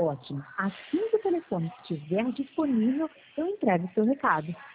Ótimo. Assim que o telefone estiver disponível, eu entrego o seu recado.